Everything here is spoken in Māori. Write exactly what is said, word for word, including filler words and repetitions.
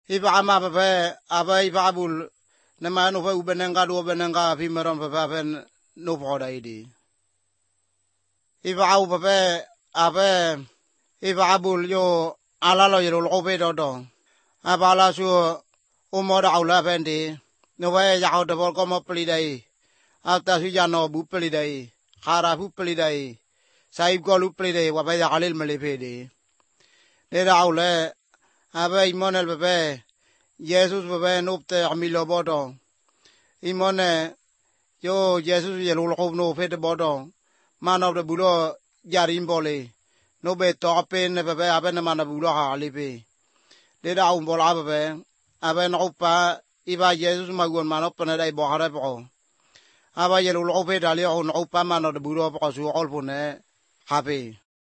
Iba ama pepe apa iba abul nama no fa ubenenga do benenga fi meron pepe fen no poda idi. Iba au pepe apa iba abul yo ala lo yo lo pe do do. Apa la su umoda aula fendi no va ya au de ko mo pli dai. Alta su ya no bu pli dai. Khara bu pli dai. Sai ko lu pli dai wa ba ya alil mele fe di. Ne da aule apa imonel pepe Jesus pepe nopte amilo bodo. Imone yo Jesus ye lo lo no fe de bodo. Man of the bulo jarim bole. No be to apen pepe apen man of bulo ha alipe. De da un bola pepe apen opa iba Jesus magun man op na dai bo hare bo. Aba ye lo lo fe dali on opa man of the bulo ko su olpone happy.